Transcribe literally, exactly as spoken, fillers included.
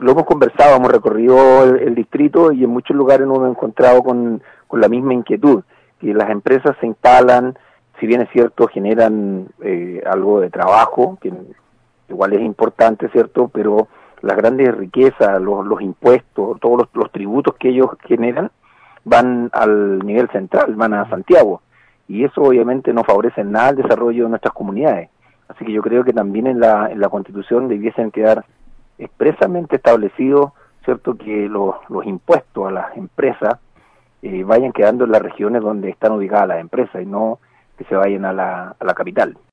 lo hemos conversado, hemos recorrido el, el distrito y en muchos lugares nos hemos encontrado con, con la misma inquietud, que las empresas se instalan, si bien es cierto, generan eh, algo de trabajo, que igual es importante, ¿cierto?, pero las grandes riquezas, los, los impuestos, todos los, los tributos que ellos generan, van al nivel central, van a Santiago, y eso obviamente no favorece en nada el desarrollo de nuestras comunidades. Así que yo creo que también en la, en la Constitución debiesen quedar expresamente establecido, ¿cierto?, que los, los impuestos a las empresas eh, vayan quedando en las regiones donde están ubicadas las empresas y no que se vayan a la, a la capital.